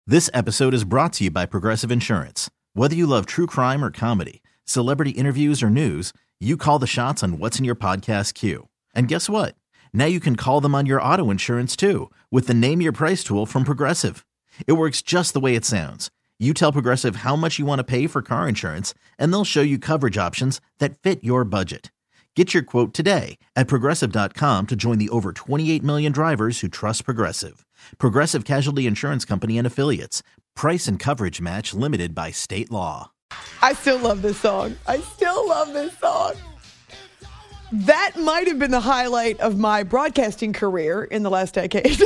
This episode is brought to you by Progressive Insurance. Whether you love true crime or comedy, celebrity interviews or news, you call the shots on what's in your podcast queue. And guess what? Now you can call them on your auto insurance too with the Name Your Price tool from Progressive. It works just the way it sounds. You tell Progressive how much you want to pay for car insurance, and they'll show you coverage options that fit your budget. Get your quote today at Progressive.com to join the over 28 million drivers who trust Progressive. Progressive Casualty Insurance Company and Affiliates. Price and coverage match limited by state law. I still love this song. That might have been the highlight of my broadcasting career in the last decade.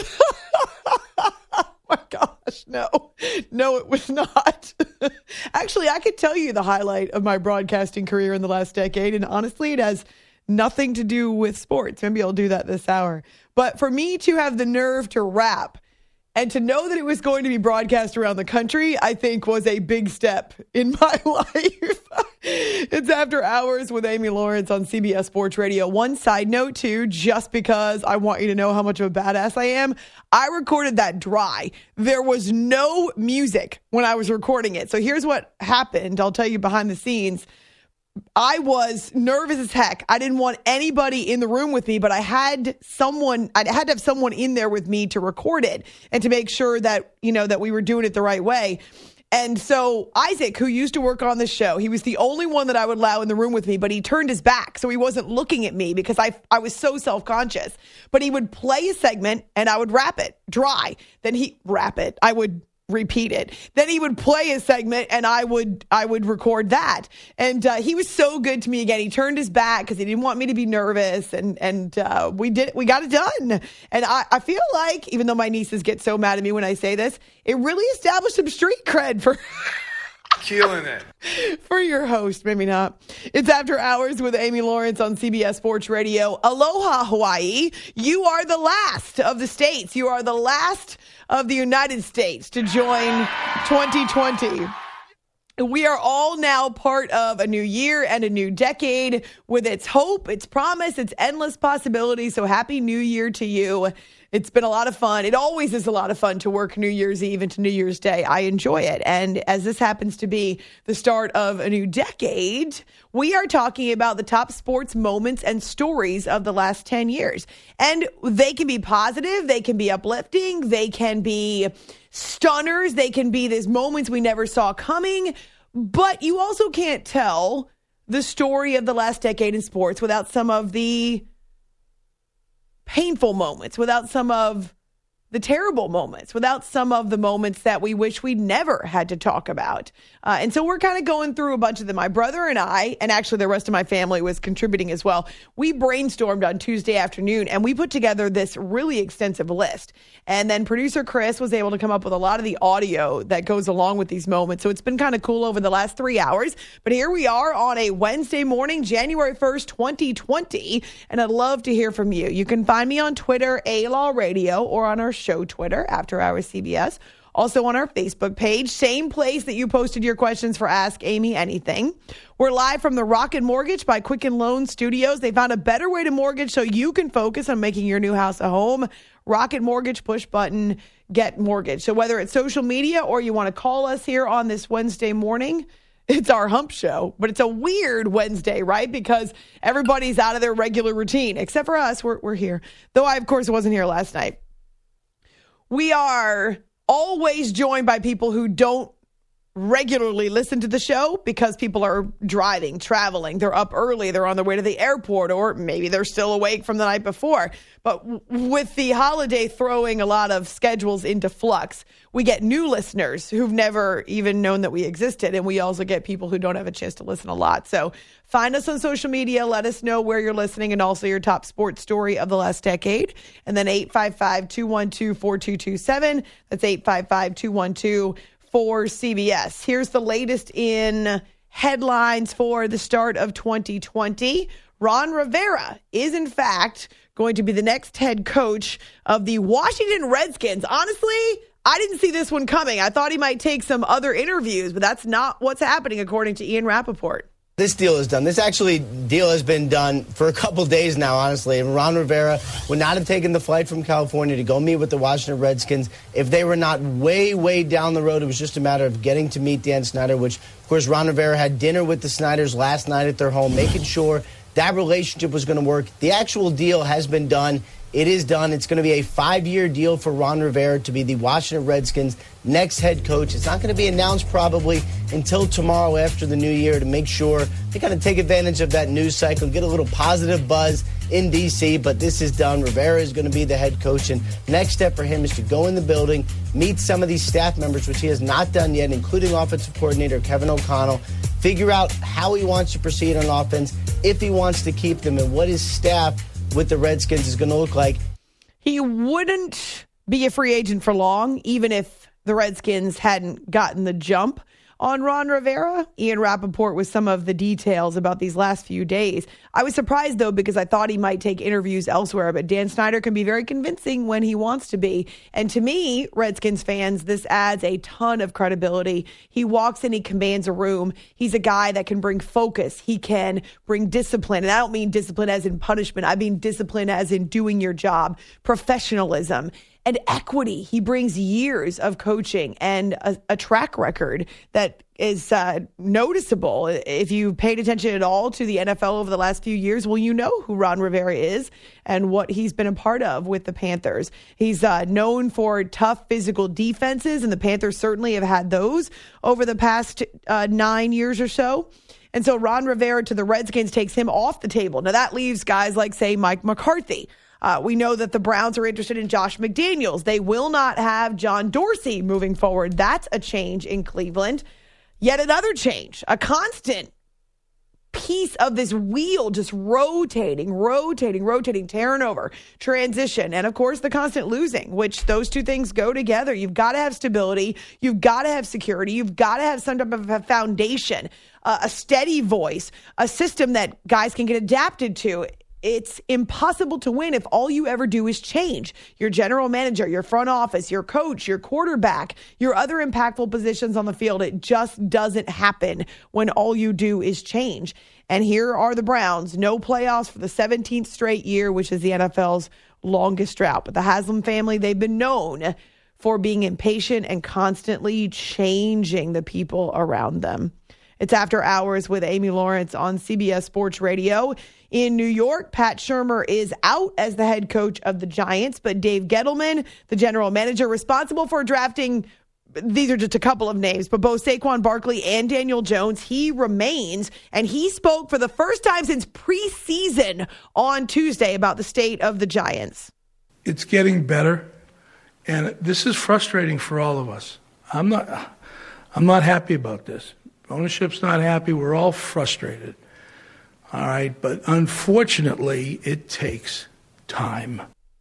Oh my gosh, no, it was not. Actually, I could tell you the highlight of my broadcasting career in the last decade, and honestly, it has nothing to do with sports. Maybe I'll do that this hour. But for me to have the nerve to rap and to know that it was going to be broadcast around the country, I think was a big step in my life. It's After Hours with Amy Lawrence on CBS Sports Radio. One side note, too, just because I want you to know how much of a badass I am, I recorded that dry. There was no music when I was recording it. So here's what happened. I'll tell you behind the scenes. I was nervous as heck. I didn't want anybody in the room with me, but I had to have someone in there with me to record it and to make sure that, that we were doing it the right way. And so Isaac, who used to work on the show, he was the only one that I would allow in the room with me, but he turned his back. So he wasn't looking at me because I was so self-conscious. But he would play a segment and I would rap it dry. Then I would repeat it. Then he would play a segment and I would record that. And he was so good to me again. He turned his back because he didn't want me to be nervous. And we got it done. And I feel like, even though my nieces get so mad at me when I say this, it really established some street cred for killing it. For your host, maybe not. It's After Hours with Amy Lawrence on CBS Sports Radio. Aloha, Hawaii. You are the last of the states. You are the last of the United States to join 2020. We are all now part of a new year and a new decade with its hope, its promise, its endless possibilities. So happy New Year to you. It's been a lot of fun. It always is a lot of fun to work New Year's Eve into New Year's Day. I enjoy it. And as this happens to be the start of a new decade, we are talking about the top sports moments and stories of the last 10 years. And they can be positive. They can be uplifting. They can be stunners. They can be these moments we never saw coming. But you also can't tell the story of the last decade in sports without some of the painful moments, without some of the terrible moments, without some of the moments that we wish we never had to talk about. And so we're kind of going through a bunch of them. My brother and I, and actually the rest of my family was contributing as well, we brainstormed on Tuesday afternoon and we put together this really extensive list. And then producer Chris was able to come up with a lot of the audio that goes along with these moments. So it's been kind of cool over the last 3 hours. But here we are on a Wednesday morning, January 1st, 2020. And I'd love to hear from you. You can find me on Twitter, A-Law Radio, or on our show Twitter, After Hours CBS. Also on our Facebook page, same place that you posted your questions for Ask Amy Anything. We're live from the Rocket Mortgage by Quicken Loan Studios. They found a better way to mortgage so you can focus on making your new house a home. Rocket Mortgage, push button, get mortgage. So whether it's social media or you want to call us here on this Wednesday morning, it's our hump show, but it's a weird Wednesday, right? Because everybody's out of their regular routine, except for us. We're here. Though I, of course, wasn't here last night. We are always joined by people who don't regularly listen to the show because people are driving, traveling, they're up early, they're on their way to the airport, or maybe they're still awake from the night before. But with the holiday throwing a lot of schedules into flux, we get new listeners who've never even known that we existed. And we also get people who don't have a chance to listen a lot. So find us on social media. Let us know where you're listening and also your top sports story of the last decade. And then 855-212-4227. That's 855-212-4CBS. Here's the latest in headlines for the start of 2020. Ron Rivera is, in fact, going to be the next head coach of the Washington Redskins. Honestly, I didn't see this one coming. I thought he might take some other interviews, but that's not what's happening, according to Ian Rappaport. This deal is done. This deal has been done for a couple days now, honestly. And Ron Rivera would not have taken the flight from California to go meet with the Washington Redskins if they were not way, way down the road. It was just a matter of getting to meet Dan Snyder, which, of course, Ron Rivera had dinner with the Snyders last night at their home, making sure that relationship was going to work. The actual deal has been done. It is done. It's going to be a 5-year deal for Ron Rivera to be the Washington Redskins' next head coach. It's not going to be announced probably until tomorrow after the new year to make sure they kind of take advantage of that news cycle, get a little positive buzz in D.C., but this is done. Rivera is going to be the head coach, and next step for him is to go in the building, meet some of these staff members, which he has not done yet, including offensive coordinator Kevin O'Connell, figure out how he wants to proceed on offense, if he wants to keep them, and what his staff with the Redskins is going to look like. He wouldn't be a free agent for long, even if the Redskins hadn't gotten the jump on Ron Rivera. Ian Rappaport with some of the details about these last few days. I was surprised, though, because I thought he might take interviews elsewhere, but Dan Snyder can be very convincing when he wants to be. And to me, Redskins fans, this adds a ton of credibility. He walks in, he commands a room. He's a guy that can bring focus. He can bring discipline. And I don't mean discipline as in punishment. I mean discipline as in doing your job, professionalism, and equity. He brings years of coaching and a track record that is noticeable. If you paid attention at all to the NFL over the last few years, well, you know who Ron Rivera is and what he's been a part of with the Panthers. He's known for tough physical defenses, and the Panthers certainly have had those over the past 9 years or so. And so Ron Rivera to the Redskins takes him off the table. Now that leaves guys like, say, Mike McCarthy. We know that the Browns are interested in Josh McDaniels. They will not have John Dorsey moving forward. That's a change in Cleveland. Yet another change, a constant piece of this wheel just rotating, tearing over, transition, and of course the constant losing, which those two things go together. You've got to have stability. You've got to have security. You've got to have some type of a foundation, a steady voice, a system that guys can get adapted to. It's impossible to win if all you ever do is change. Your general manager, your front office, your coach, your quarterback, your other impactful positions on the field. It just doesn't happen when all you do is change. And here are the Browns, no playoffs for the 17th straight year, which is the NFL's longest drought. But the Haslam family, they've been known for being impatient and constantly changing the people around them. It's After Hours with Amy Lawrence on CBS Sports Radio. In New York, Pat Shurmur is out as the head coach of the Giants, but Dave Gettleman, the general manager responsible for drafting, these are just a couple of names, but both Saquon Barkley and Daniel Jones, he remains, and he spoke for the first time since preseason on Tuesday about the state of the Giants. It's getting better, and this is frustrating for all of us. I'm not happy about this. Ownership's not happy. We're all frustrated. All right, but unfortunately, it takes time.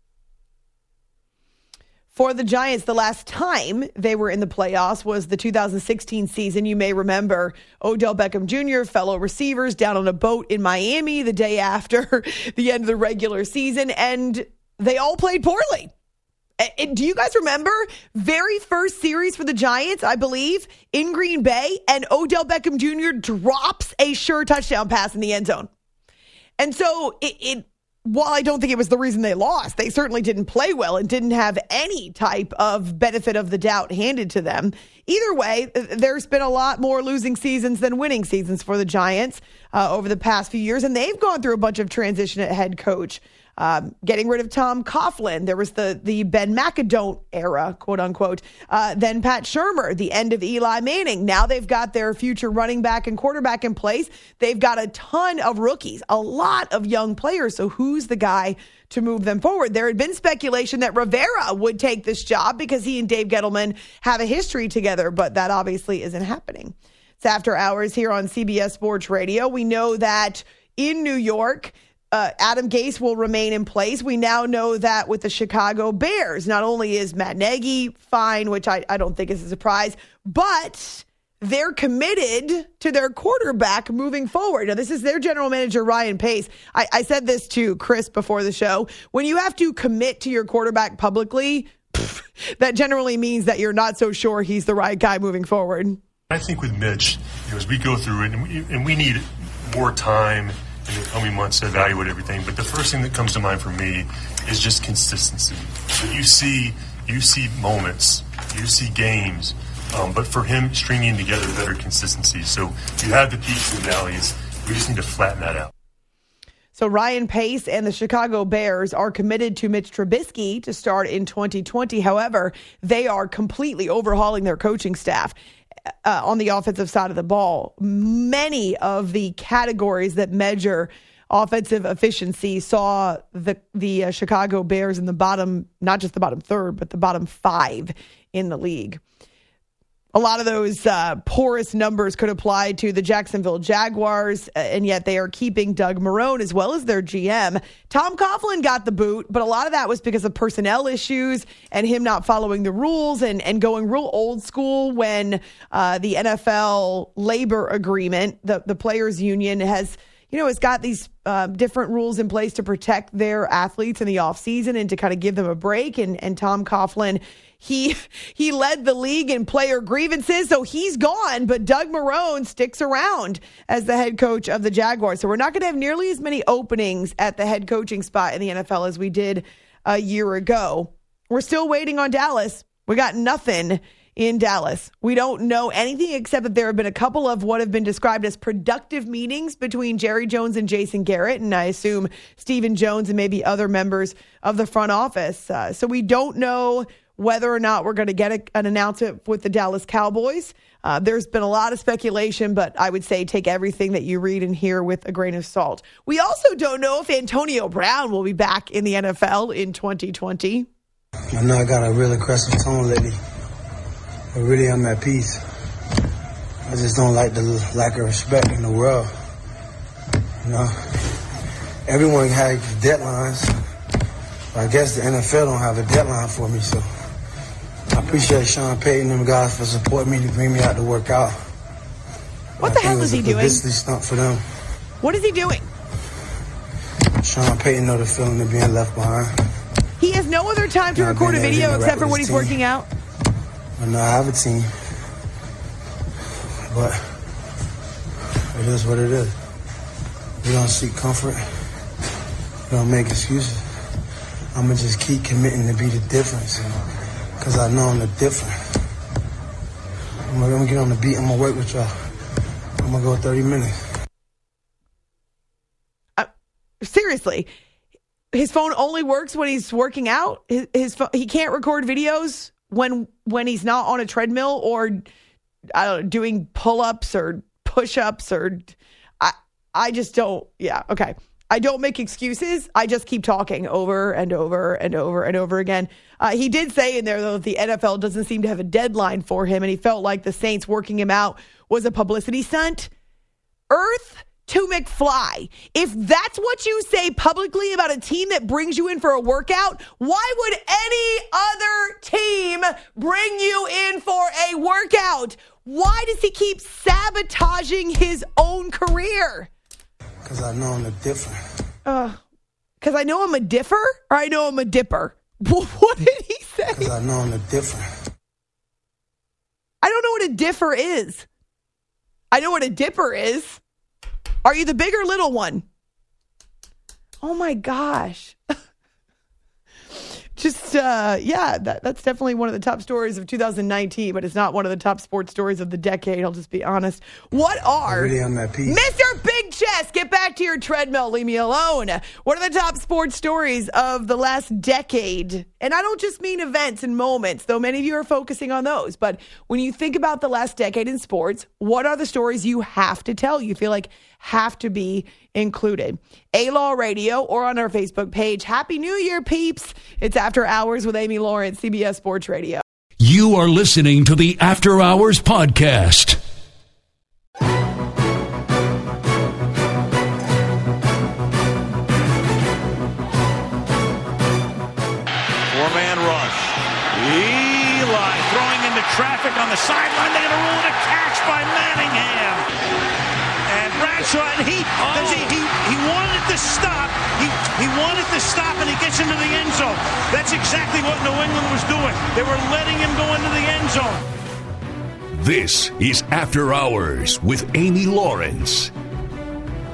For the Giants, the last time they were in the playoffs was the 2016 season. You may remember Odell Beckham Jr., fellow receivers, down on a boat in Miami the day after the end of the regular season, and they all played poorly. Do you guys remember very first series for the Giants, I believe, in Green Bay, and Odell Beckham Jr. drops a sure touchdown pass in the end zone? And so while I don't think it was the reason they lost, they certainly didn't play well and didn't have any type of benefit of the doubt handed to them. Either way, there's been a lot more losing seasons than winning seasons for the Giants over the past few years, and they've gone through a bunch of transition at head coach. Getting rid of Tom Coughlin. There was the Ben McAdoo era, quote unquote. Then Pat Shurmur, the end of Eli Manning. Now they've got their future running back and quarterback in place. They've got a ton of rookies, a lot of young players. So who's the guy to move them forward? There had been speculation that Rivera would take this job because he and Dave Gettleman have a history together, but that obviously isn't happening. It's After Hours here on CBS Sports Radio. We know that in New York, Adam Gase will remain in place. We now know that with the Chicago Bears, not only is Matt Nagy fine, which I don't think is a surprise, but they're committed to their quarterback moving forward. Now, this is their general manager, Ryan Pace. I said this to Chris before the show. When you have to commit to your quarterback publicly, that generally means that you're not so sure he's the right guy moving forward. I think with Mitch, as we go through it, and we need more time in the coming months to evaluate everything. But the first thing that comes to mind for me is just consistency. So you see moments, you see games, but for him, stringing together better consistency. So you have the peaks and valleys. We just need to flatten that out. So Ryan Pace and the Chicago Bears are committed to Mitch Trubisky to start in 2020. However, they are completely overhauling their coaching staff on the offensive side of the ball. Many of the categories that measure offensive efficiency saw the Chicago Bears in the bottom, not just the bottom third, but the bottom 5 in the league. A lot of those poorest numbers could apply to the Jacksonville Jaguars, and yet they are keeping Doug Marrone as well as their GM. Tom Coughlin got the boot, but a lot of that was because of personnel issues and him not following the rules and going real old school when the NFL labor agreement, the players union, has got these different rules in place to protect their athletes in the offseason and to kind of give them a break. And Tom Coughlin, he led the league in player grievances, so he's gone. But Doug Marrone sticks around as the head coach of the Jaguars. So we're not going to have nearly as many openings at the head coaching spot in the NFL as we did a year ago. We're still waiting on Dallas. We got nothing in Dallas. We don't know anything except that there have been a couple of what have been described as productive meetings between Jerry Jones and Jason Garrett, and I assume Stephen Jones and maybe other members of the front office. So we don't know whether or not we're going to get an announcement with the Dallas Cowboys. There's been a lot of speculation, but I would say take everything that you read and hear with a grain of salt. We also don't know if Antonio Brown will be back in the NFL in 2020. I know I got a real aggressive tone lately. But really, I'm at peace. I just don't like the lack of respect in the world. Everyone has deadlines. I guess the NFL don't have a deadline for me, so I appreciate Sean Payton and them guys for supporting me to bring me out to work out. What the hell is he doing? Publicity stunt for them. What is he doing? Sean Payton know the feeling of being left behind. He has no other time to record a video except for when he's working out. I know I have a team, but it is what it is. We don't seek comfort. We don't make excuses. I'm going to just keep committing to be the difference because I know I'm the difference. I'm going to get on the beat. I'm going to work with y'all. I'm going to go 30 minutes. Seriously, his phone only works when he's working out? He can't record videos when he's not on a treadmill or doing pull-ups or push-ups or I just don't. Yeah. Okay. I don't make excuses. I just keep talking over and over and over and over again. He did say in there, though, that the NFL doesn't seem to have a deadline for him, and he felt like the Saints working him out was a publicity stunt. Earth to McFly. If that's what you say publicly about a team that brings you in for a workout, why would any other team bring you in for a workout? Why does he keep sabotaging his own career? Because I know I'm a different. Because I know I'm a differ or I know I'm a dipper? What did he say? Because I know I'm a different. I don't know what a differ is. I know what a dipper is. Are you the big or little one? Oh my gosh. Just, that's definitely one of the top stories of 2019, but it's not one of the top sports stories of the decade. I'll just be honest. What are, really on that piece. Mr. Big Chest, get back to your treadmill. Leave me alone. What are the top sports stories of the last decade? And I don't just mean events and moments, though many of you are focusing on those. But when you think about the last decade in sports, what are the stories you have to tell? You feel like have to be included. A-Law Radio or on our Facebook page. Happy New Year, peeps. It's After Hours with Amy Lawrence, CBS Sports Radio. You are listening to the After Hours Podcast. Four-man rush. Eli throwing into traffic on the sideline. They're going to rule it a catch by Manningham. And Bradshaw, and he wanted it to stop. He wanted to stop, and he gets into the end zone. That's exactly what New England was doing. They were letting him go into the end zone. This is After Hours with Amy Lawrence.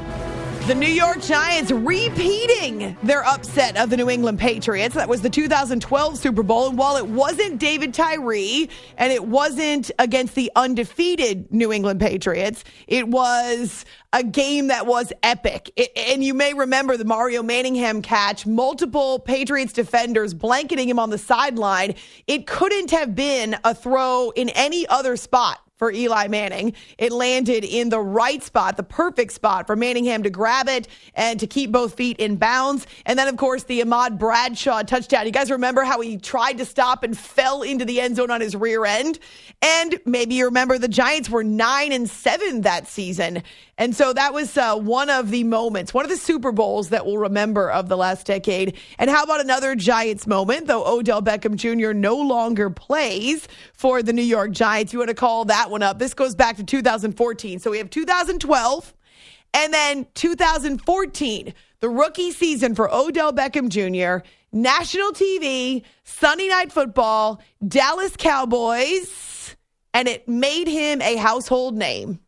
The New York Giants repeating their upset of the New England Patriots. That was the 2012 Super Bowl. And while it wasn't David Tyree and it wasn't against the undefeated New England Patriots, it was a game that was epic. And you may remember the Mario Manningham catch, multiple Patriots defenders blanketing him on the sideline. It couldn't have been a throw in any other spot for Eli Manning. It landed in the right spot, the perfect spot for Manningham to grab it and to keep both feet in bounds. And then, of course, the Ahmad Bradshaw touchdown. You guys remember how he tried to stop and fell into the end zone on his rear end? And maybe you remember the Giants were 9-7 that season. And so that was one of the moments, one of the Super Bowls that we'll remember of the last decade. And how about another Giants moment, though Odell Beckham Jr. no longer plays for the New York Giants? You want to call that one up? This goes back to 2014. So we have 2012 and then 2014, the rookie season for Odell Beckham Jr., national TV, Sunday Night Football, Dallas Cowboys, and it made him a household name.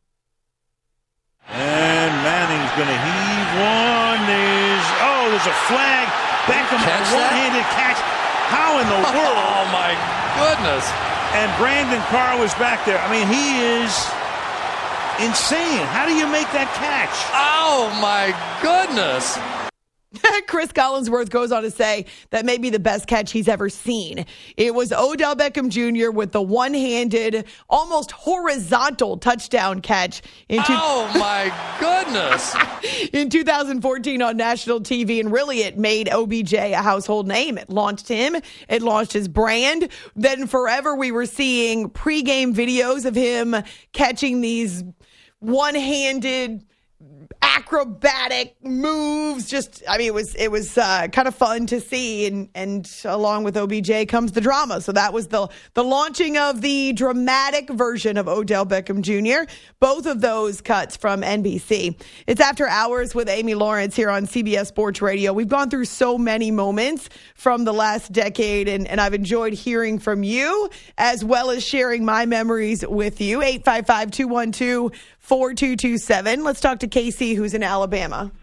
And Manning's going to heave one. There's a flag. Beckham, a one-handed catch. How in the world? Oh, my goodness. And Brandon Carr was back there. I mean, he is insane. How do you make that catch? Oh, my goodness. Chris Collinsworth goes on to say that may be the best catch he's ever seen. It was Odell Beckham Jr. with the one-handed, almost horizontal touchdown catch. Oh, my goodness. In 2014 on national TV, and really it made OBJ a household name. It launched him. It launched his brand. Then forever we were seeing pregame videos of him catching these one-handed acrobatic moves. It was kind of fun to see, and along with OBJ comes the drama. So that was the launching of the dramatic version of Odell Beckham Jr. Both of those cuts from NBC. It's After Hours with Amy Lawrence here on CBS Sports Radio. We've gone through so many moments from the last decade, and I've enjoyed hearing from you as well as sharing my memories with you. 855-212-4227. Let's talk to Casey, who's in Alabama.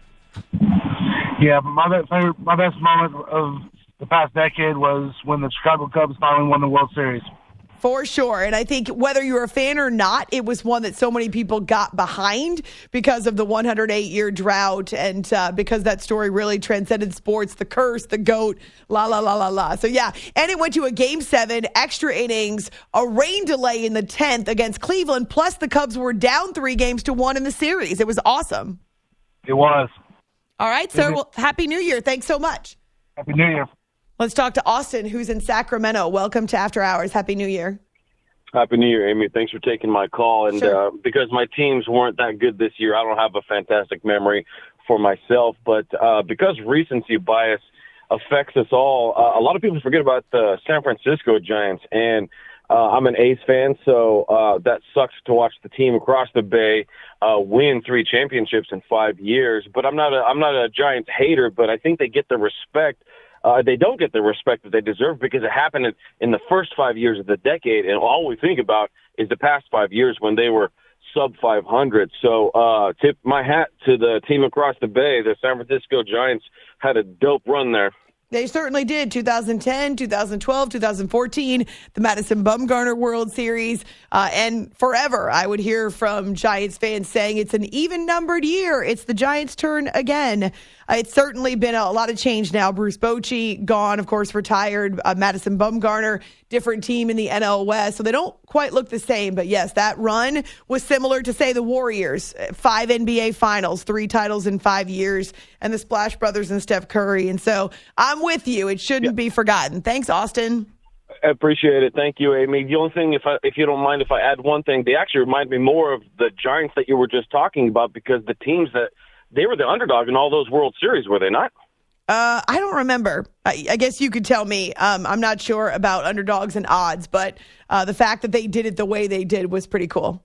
Yeah, my best moment of the past decade was when the Chicago Cubs finally won the World Series. For sure. And I think whether you're a fan or not, it was one that so many people got behind because of the 108-year drought and because that story really transcended sports, the curse, the GOAT, la, la, la, la, la. So, yeah. And it went to a Game 7, extra innings, a rain delay in the 10th against Cleveland, plus the Cubs were down 3-1 in the series. It was awesome. It was. All right, sir. Well, Happy New Year. Thanks so much. Happy New Year. Let's talk to Austin, who's in Sacramento. Welcome to After Hours. Happy New Year. Happy New Year, Amy. Thanks for taking my call. And sure. Because my teams weren't that good this year, I don't have a fantastic memory for myself. But because recency bias affects us all, a lot of people forget about the San Francisco Giants. And I'm an A's fan, so that sucks to watch the team across the bay win 3 championships in 5 years. But I'm not a Giants hater, but I think they get the respect. They don't get the respect that they deserve because it happened in the first 5 years of the decade, and all we think about is the past 5 years when they were sub 500. So tip my hat to the team across the bay. The San Francisco Giants had a dope run there. They certainly did. 2010, 2012, 2014, the Madison Bumgarner World Series. And forever, I would hear from Giants fans saying it's an even-numbered year. It's the Giants' turn again. It's certainly been a lot of change now. Bruce Bochy gone, of course, retired. Madison Bumgarner, different team in the NL West. So they don't quite look the same. But, yes, that run was similar to, say, the Warriors. 5 NBA Finals, 3 titles in 5 years, and the Splash Brothers and Steph Curry. And so I'm with you. It shouldn't be forgotten. Thanks, Austin. I appreciate it. Thank you, Amy. The only thing, if you don't mind if I add one thing, they actually remind me more of the Giants that you were just talking about because the teams that they were the underdog in all those World Series, were they not? I don't remember. I guess you could tell me. I'm not sure about underdogs and odds, but the fact that they did it the way they did was pretty cool.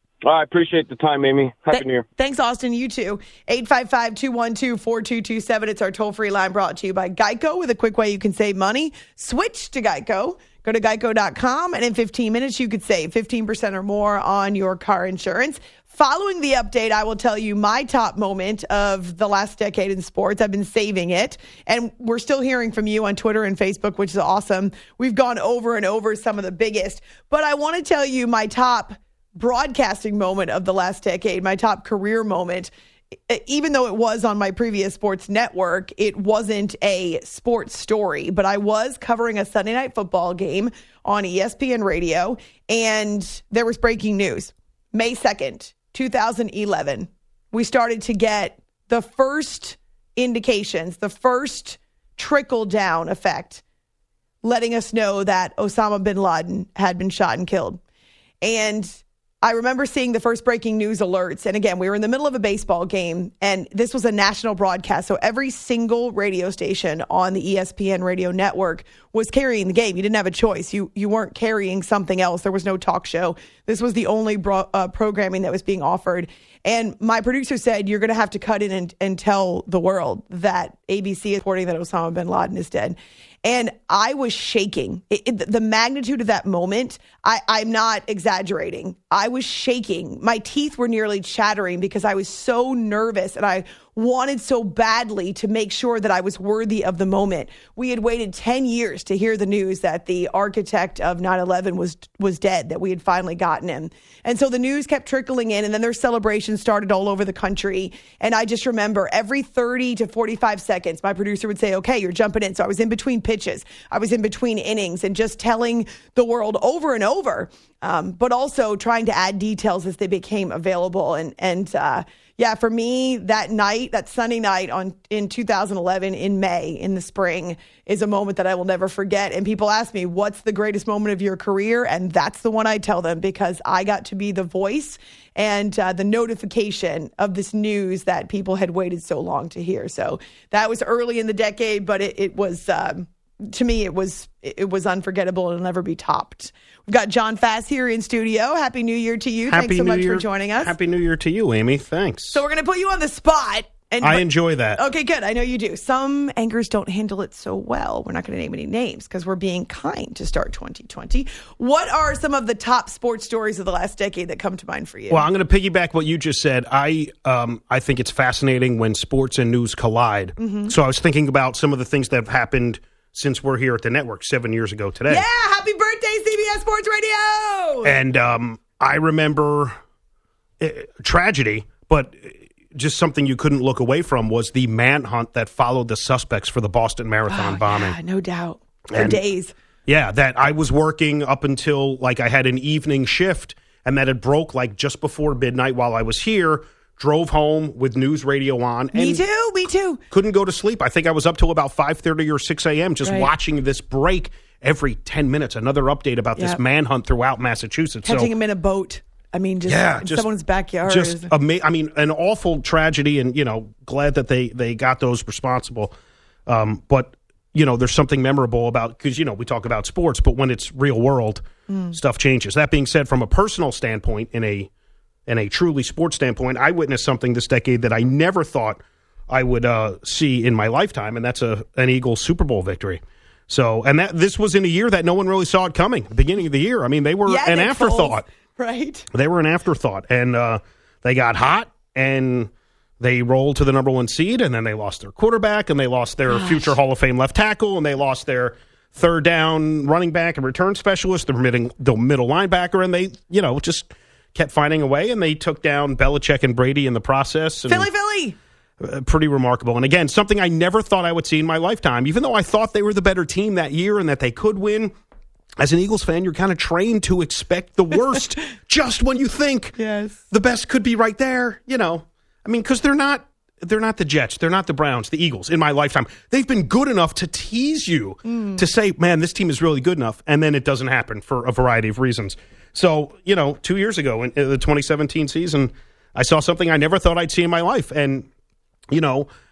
I appreciate the time, Amy. Happy New Year. Thanks, Austin. You too. 855-212-4227. It's our toll-free line brought to you by Geico with a quick way you can save money. Switch to Geico. Go to geico.com, and in 15 minutes, you could save 15% or more on your car insurance. Following the update, I will tell you my top moment of the last decade in sports. I've been saving it, and we're still hearing from you on Twitter and Facebook, which is awesome. We've gone over and over some of the biggest, but I want to tell you my top broadcasting moment of the last decade, my top career moment. Even though it was on my previous sports network, it wasn't a sports story, but I was covering a Sunday night football game on ESPN radio, and there was breaking news. May 2nd, 2011, we started to get the first indications, the first trickle-down effect, letting us know that Osama bin Laden had been shot and killed. And I remember seeing the first breaking news alerts. And again, we were in the middle of a baseball game, and this was a national broadcast. So every single radio station on the ESPN radio network was carrying the game. You didn't have a choice. You weren't carrying something else. There was no talk show. This was the only programming that was being offered. And my producer said, you're going to have to cut in and tell the world that ABC is reporting that Osama bin Laden is dead. And I was shaking. The magnitude of that moment, I'm not exaggerating. I was shaking. My teeth were nearly chattering because I was so nervous, and I wanted so badly to make sure that I was worthy of the moment. We had waited 10 years to hear the news that the architect of 9/11 was dead, that we had finally gotten him. And so the news kept trickling in, and then their celebrations started all over the country. And I just remember every 30 to 45 seconds, my producer would say, okay, you're jumping in. So I was in between pitches. I was in between innings and just telling the world over and over, but also trying to add details as they became available. Yeah, for me, that night, that Sunday night in 2011 in May, in the spring, is a moment that I will never forget. And people ask me, what's the greatest moment of your career? And that's the one I tell them, because I got to be the voice and the notification of this news that people had waited so long to hear. So that was early in the decade, but it was, to me, it was unforgettable. It'll never be topped. We've got John Fass here in studio. Happy New Year to you. Thanks so much for joining us. Happy New Year to you, Amy. Thanks. So we're going to put you on the spot. I enjoy that. Okay, good. I know you do. Some anchors don't handle it so well. We're not going to name any names because we're being kind to start 2020. What are some of the top sports stories of the last decade that come to mind for you? Well, I'm going to piggyback what you just said. I think it's fascinating when sports and news collide. Mm-hmm. So I was thinking about some of the things that have happened since we're here at the network 7 years ago today. Yeah, happy birthday, CBS Sports Radio! And I remember tragedy, but just something you couldn't look away from was the manhunt that followed the suspects for the Boston Marathon bombing. Yeah, no doubt. For days. Yeah, that I was working up until I had an evening shift, and that it broke just before midnight while I was here. Drove home with news radio on. Me too. Couldn't go to sleep. I think I was up till about 5:30 or 6 a.m. just watching this break every 10 minutes. Another update about this manhunt throughout Massachusetts. Catching him in a boat. I mean, just in someone's backyard. Just an awful tragedy, and, glad that they got those responsible. But, there's something memorable about, because, we talk about sports, but when it's real world, stuff changes. That being said, from a personal standpoint, in a truly sports standpoint, I witnessed something this decade that I never thought I would see in my lifetime, and that's an Eagles Super Bowl victory. So, and this was in a year that no one really saw it coming. Beginning of the year, I mean, they were an afterthought. Right. They were an afterthought, and they got hot, and they rolled to the number one seed, and then they lost their quarterback, and they lost their future Hall of Fame left tackle, and they lost their third down running back and return specialist, the middle linebacker, and they, just kept finding a way, and they took down Belichick and Brady in the process. And Philly! Pretty remarkable. And again, something I never thought I would see in my lifetime, even though I thought they were the better team that year and that they could win. As an Eagles fan, you're kind of trained to expect the worst just when you think the best could be right there. Because they're not the Jets. They're not the Browns, the Eagles in my lifetime. They've been good enough to tease you, to say, man, this team is really good enough. And then it doesn't happen for a variety of reasons. So, 2 years ago in the 2017 season, I saw something I never thought I'd see in my life. And,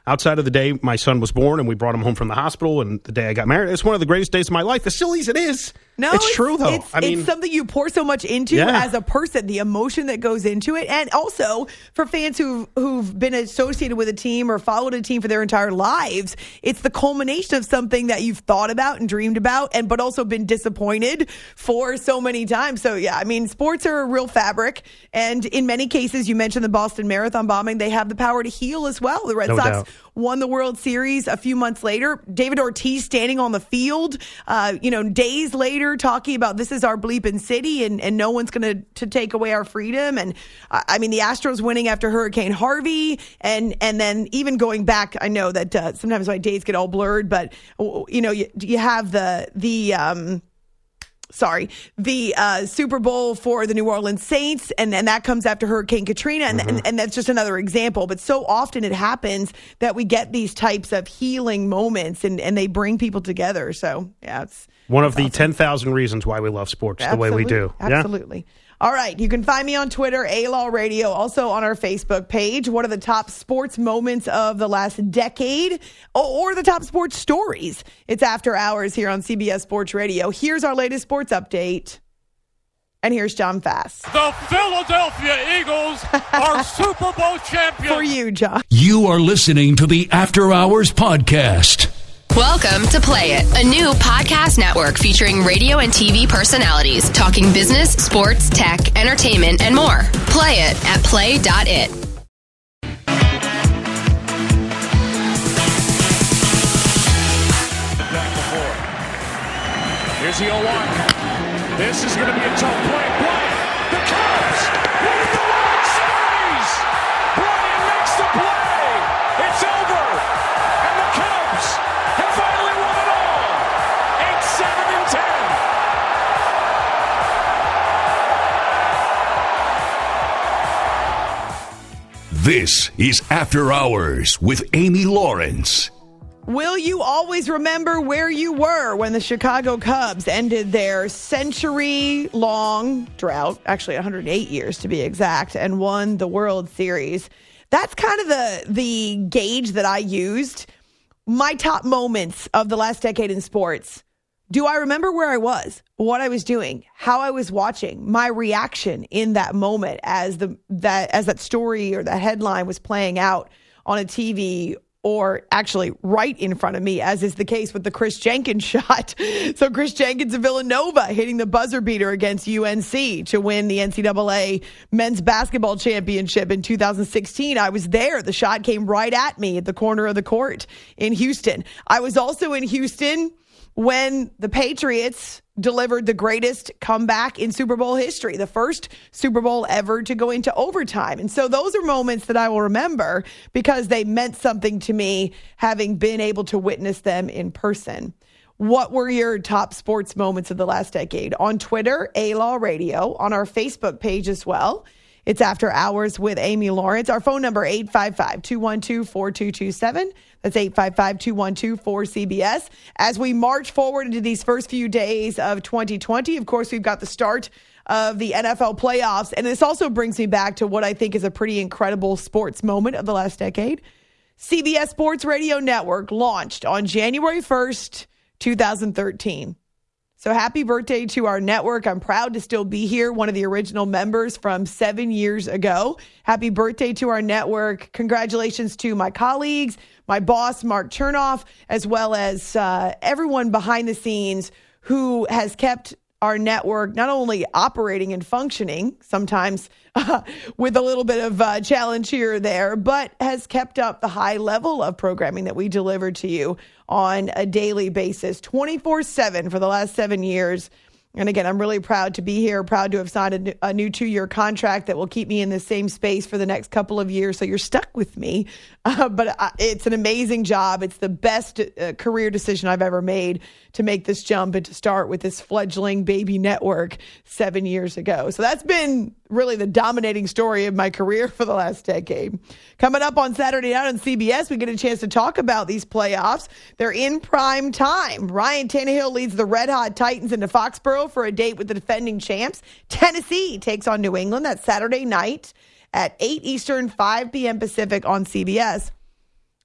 outside of the day my son was born and we brought him home from the hospital and the day I got married, it's one of the greatest days of my life. As silly as it is, no, it's true, though. It's something you pour so much into as a person, the emotion that goes into it. And also for fans who've been associated with a team or followed a team for their entire lives, it's the culmination of something that you've thought about and dreamed about, but also been disappointed for so many times. So, yeah, I mean, sports are a real fabric. And in many cases, you mentioned the Boston Marathon bombing, they have the power to heal as well. The Red Sox won the World Series a few months later. David Ortiz standing on the field, days later talking about this is our bleeping city and no one's going to take away our freedom. And I mean, the Astros winning after Hurricane Harvey and then even going back, I know that sometimes my days get all blurred, but you have the Super Bowl for the New Orleans Saints, and that comes after Hurricane Katrina, and that's just another example. But so often it happens that we get these types of healing moments, and they bring people together. So, yeah, it's one of the 10,000 reasons why we love sports the way we do. Absolutely. Yeah? All right. You can find me on Twitter, A-Law Radio, also on our Facebook page. What are the top sports moments of the last decade or the top sports stories? It's After Hours here on CBS Sports Radio. Here's our latest sports update. And here's John Fass. The Philadelphia Eagles are Super Bowl champions. For you, John. You are listening to the After Hours Podcast. Welcome to Play It, a new podcast network featuring radio and TV personalities talking business, sports, tech, entertainment, and more. Play it at play.it. Here's the 0-1. This is going to be a tough play. Bryant, the Cubs winning the World Series. Bryant makes the play. It's over. And the Cubs have finally won it all. 8-7-10. This is After Hours with Amy Lawrence. Will you always remember where you were when the Chicago Cubs ended their century-long drought, actually 108 years to be exact, and won the World Series? That's kind of the gauge that I used. My top moments of the last decade in sports. Do I remember where I was, what I was doing, how I was watching, my reaction in that moment as that story or that headline was playing out on a TV or actually right in front of me, as is the case with the Chris Jenkins shot. So Chris Jenkins of Villanova hitting the buzzer beater against UNC to win the NCAA men's basketball championship in 2016. I was there. The shot came right at me at the corner of the court in Houston. I was also in Houston when the Patriots delivered the greatest comeback in Super Bowl history, the first Super Bowl ever to go into overtime. And so those are moments that I will remember because they meant something to me, having been able to witness them in person. What were your top sports moments of the last decade? On Twitter, A-Law Radio, on our Facebook page as well. It's After Hours with Amy Lawrence. Our phone number, 855-212-4227. That's 855-212-4CBS. As we march forward into these first few days of 2020, of course, we've got the start of the NFL playoffs. And this also brings me back to what I think is a pretty incredible sports moment of the last decade. CBS Sports Radio Network launched on January 1st, 2013. So happy birthday to our network. I'm proud to still be here, one of the original members from 7 years ago. Happy birthday to our network. Congratulations to my colleagues, my boss, Mark Chernoff, as well as everyone behind the scenes who has kept our network not only operating and functioning, sometimes with a little bit of challenge here or there, but has kept up the high level of programming that we deliver to you on a daily basis, 24/7 for the last 7 years. And again, I'm really proud to be here, proud to have signed a new 2-year contract that will keep me in the same space for the next couple of years. So you're stuck with me. But it's an amazing job. It's the best career decision I've ever made to make this jump and to start with this fledgling baby network 7 years ago. So that's been really the dominating story of my career for the last decade. Coming up on Saturday night on CBS, we get a chance to talk about these playoffs. They're in prime time. Ryan Tannehill leads the Red Hot Titans into Foxborough for a date with the defending champs. Tennessee takes on New England. That's Saturday night at 8 Eastern, 5 p.m. Pacific on CBS.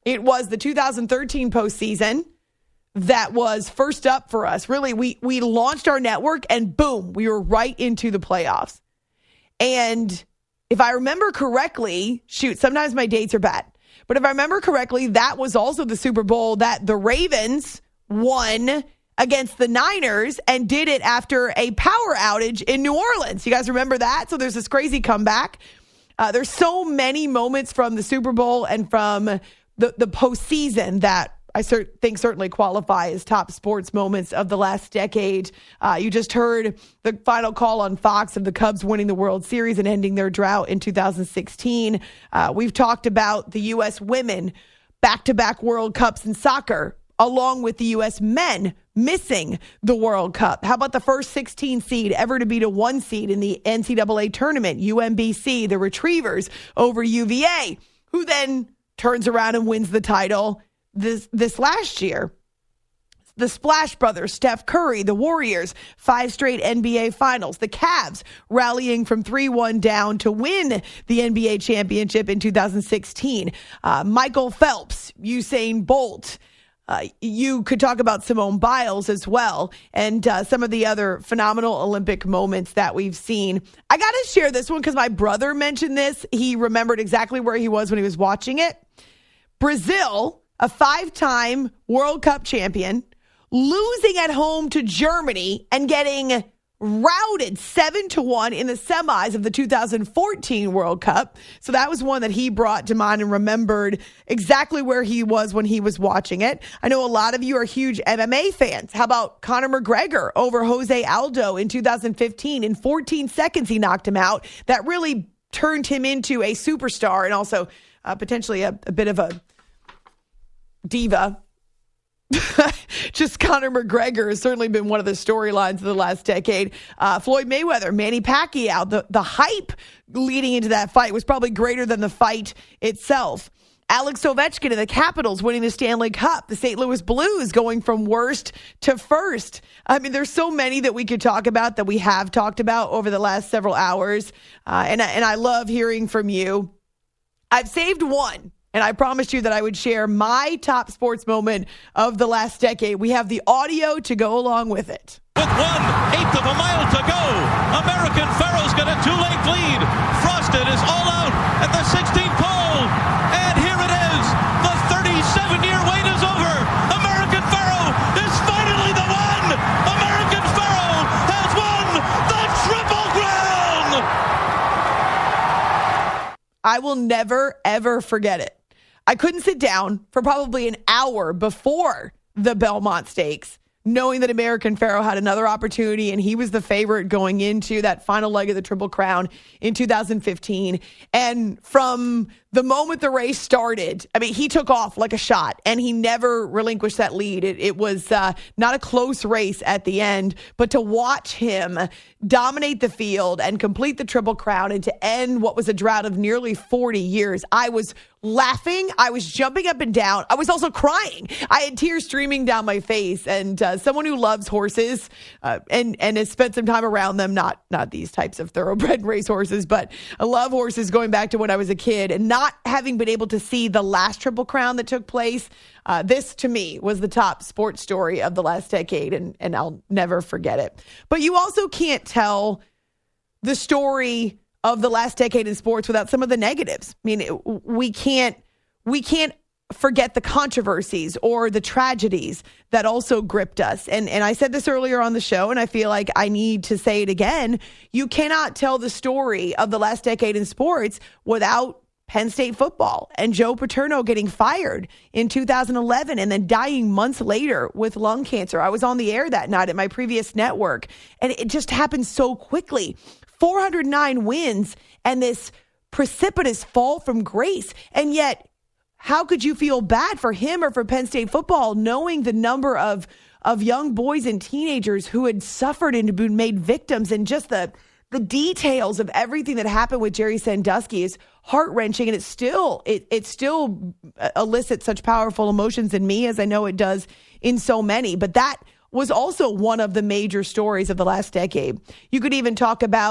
It was the 2013 postseason that was first up for us. Really, we launched our network and boom, we were right into the playoffs. And if I remember correctly, sometimes my dates are bad, but if I remember correctly, that was also the Super Bowl that the Ravens won against the Niners and did it after a power outage in New Orleans. You guys remember that? So there's this crazy comeback. There's so many moments from the Super Bowl and from the postseason that I think certainly qualify as top sports moments of the last decade. You just heard the final call on Fox of the Cubs winning the World Series and ending their drought in 2016. We've talked about the U.S. women back-to-back World Cups in soccer, along with the U.S. men missing the World Cup. How about the first 16 seed ever to beat a 1 seed in the NCAA tournament, UMBC, the Retrievers over UVA, who then turns around and wins the title this last year. The Splash Brothers, Steph Curry, the Warriors, 5 straight NBA finals. The Cavs rallying from 3-1 down to win the NBA championship in 2016. Michael Phelps, Usain Bolt. You could talk about Simone Biles as well, and some of the other phenomenal Olympic moments that we've seen. I got to share this one because my brother mentioned this. He remembered exactly where he was when he was watching it. Brazil, a 5-time World Cup champion, losing at home to Germany and getting routed 7-1 in the semis of the 2014 World Cup. So that was one that he brought to mind and remembered exactly where he was when he was watching it. I know a lot of you are huge MMA fans. How about Conor McGregor over Jose Aldo in 2015? In 14 seconds, he knocked him out. That really turned him into a superstar and also potentially a bit of a diva. Just Conor McGregor has certainly been one of the storylines of the last decade. Floyd Mayweather, Manny Pacquiao, the hype leading into that fight was probably greater than the fight itself. Alex Ovechkin and the Capitals winning the Stanley Cup. The St. Louis Blues going from worst to first. I mean, there's so many that we could talk about that we have talked about over the last several hours. And I love hearing from you. I've saved one. And I promised you that I would share my top sports moment of the last decade. We have the audio to go along with it. With 1/8 of a mile to go, American Pharoah's got a 2-length lead. Frosted is all out at the 16th pole. And here it is. The 37-year wait is over. American Pharoah is finally the one. American Pharoah has won the Triple Crown. I will never, ever forget it. I couldn't sit down for probably an hour before the Belmont Stakes, knowing that American Pharoah had another opportunity and he was the favorite going into that final leg of the Triple Crown in 2015. And from the moment the race started, I mean, he took off like a shot and he never relinquished that lead. It was not a close race at the end, but to watch him dominate the field and complete the Triple Crown and to end what was a drought of nearly 40 years, I was laughing. I was jumping up and down. I was also crying. I had tears streaming down my face. And someone who loves horses and has spent some time around them, not these types of thoroughbred race horses, but I love horses going back to when I was a kid and not having been able to see the last Triple Crown that took place. This, to me, was the top sports story of the last decade, and I'll never forget it. But you also can't tell the story of the last decade in sports without some of the negatives. I mean, we can't forget the controversies or the tragedies that also gripped us. And I said this earlier on the show, and I feel like I need to say it again. You cannot tell the story of the last decade in sports without Penn State football and Joe Paterno getting fired in 2011 and then dying months later with lung cancer. I was on the air that night at my previous network, and it just happened so quickly. 409 wins and this precipitous fall from grace. And yet, how could you feel bad for him or for Penn State football knowing the number of young boys and teenagers who had suffered and been made victims, and just the details of everything that happened with Jerry Sandusky is heart-wrenching, and it still elicits such powerful emotions in me, as I know it does in so many. But that was also one of the major stories of the last decade. You could even talk about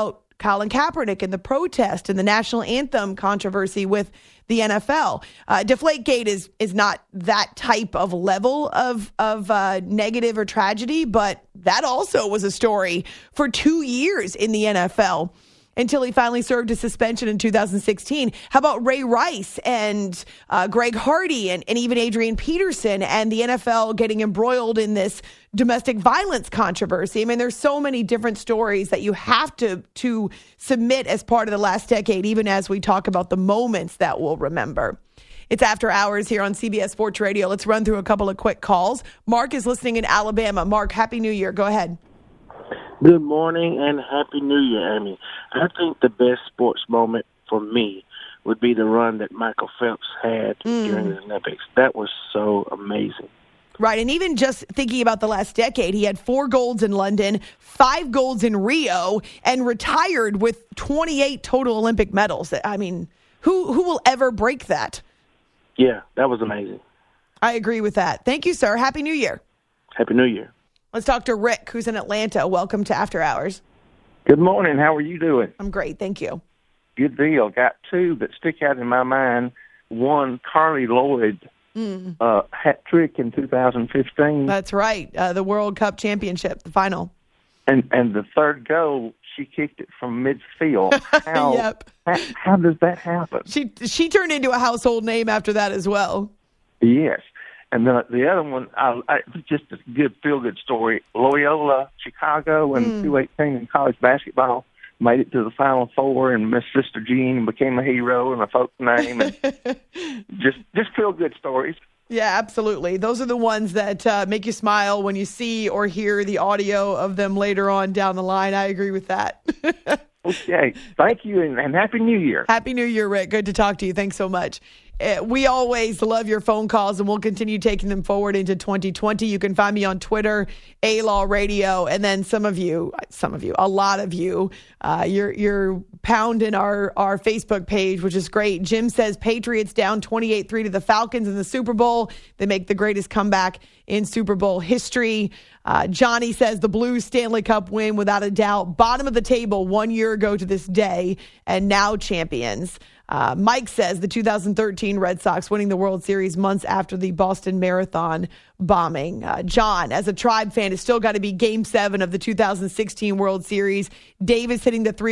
Colin Kaepernick and the protest and the national anthem controversy with the NFL. Deflategate is not that type of level of negative or tragedy, but that also was a story for 2 years in the NFL until he finally served a suspension in 2016. How about Ray Rice and Greg Hardy and even Adrian Peterson and the NFL getting embroiled in this domestic violence controversy? I mean, there's so many different stories that you have to submit as part of the last decade, even as we talk about the moments that we'll remember. It's After Hours here on CBS Sports Radio. Let's run through a couple of quick calls. Mark is listening in Alabama. Mark, Happy New Year. Go ahead. Good morning and Happy New Year, Amy. I think the best sports moment for me would be the run that Michael Phelps had during the Olympics. That was so amazing. Right, and even just thinking about the last decade, he had 4 golds in London, 5 golds in Rio, and retired with 28 total Olympic medals. I mean, who will ever break that? Yeah, that was amazing. I agree with that. Thank you, sir. Happy New Year. Happy New Year. Let's talk to Rick, who's in Atlanta. Welcome to After Hours. Good morning. How are you doing? I'm great. Thank you. Good deal. Got 2 that stick out in my mind. One, Carly Lloyd hat trick in 2015. That's right. The World Cup Championship, the final. And the third goal, she kicked it from midfield. How does that happen? She turned into a household name after that as well. Yes. And the other one, just a good feel-good story. Loyola, Chicago, in 2018 in college basketball, made it to the Final Four, and Miss Sister Jean became a hero and a folk name. And just feel-good stories. Yeah, absolutely. Those are the ones that make you smile when you see or hear the audio of them later on down the line. I agree with that. Okay. Thank you, and Happy New Year. Happy New Year, Rick. Good to talk to you. Thanks so much. We always love your phone calls, and we'll continue taking them forward into 2020. You can find me on Twitter, A-Law Radio, and then a lot of you, you're pounding our Facebook page, which is great. Jim says Patriots down 28-3 to the Falcons in the Super Bowl. They make the greatest comeback in Super Bowl history. Johnny says the Blues Stanley Cup win without a doubt. Bottom of the table 1 year ago to this day, and now champions. Mike says the 2013 Red Sox winning the World Series months after the Boston Marathon bombing. John, as a Tribe fan, it's still got to be Game 7 of the 2016 World Series. Rajay Davis hitting the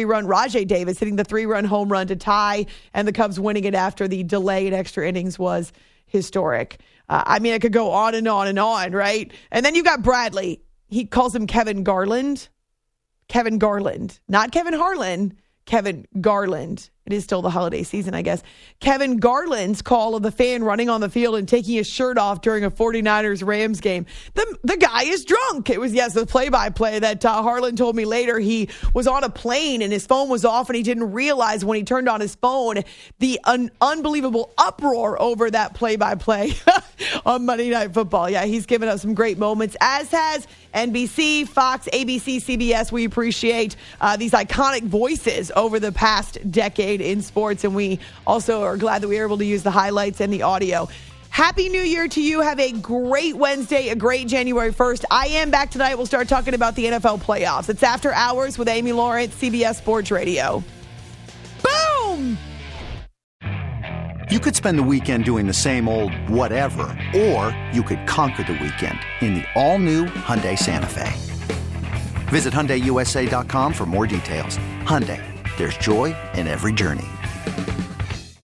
3-run home run to tie, and the Cubs winning it after the delay in extra innings was historic. I mean, I could go on and on and on, right? And then you got Bradley. He calls him Kevin Garland. Kevin Garland. Not Kevin Harlan. Kevin Garland. It is still the holiday season, I guess. Kevin Garland's call of the fan running on the field and taking his shirt off during a 49ers-Rams game. The guy is drunk. It was, the play-by-play that Harlan told me later. He was on a plane and his phone was off, and he didn't realize when he turned on his phone the unbelievable uproar over that play-by-play on Monday Night Football. Yeah, he's given us some great moments, as has NBC, Fox, ABC, CBS. We appreciate these iconic voices over the past decade in sports, and we also are glad that we were able to use the highlights and the audio. Happy New Year to you. Have a great Wednesday, a great January 1st. I am back tonight. We'll start talking about the NFL playoffs. It's After Hours with Amy Lawrence, CBS Sports Radio. Boom! You could spend the weekend doing the same old whatever, or you could conquer the weekend in the all-new Hyundai Santa Fe. Visit HyundaiUSA.com for more details. Hyundai, there's joy in every journey.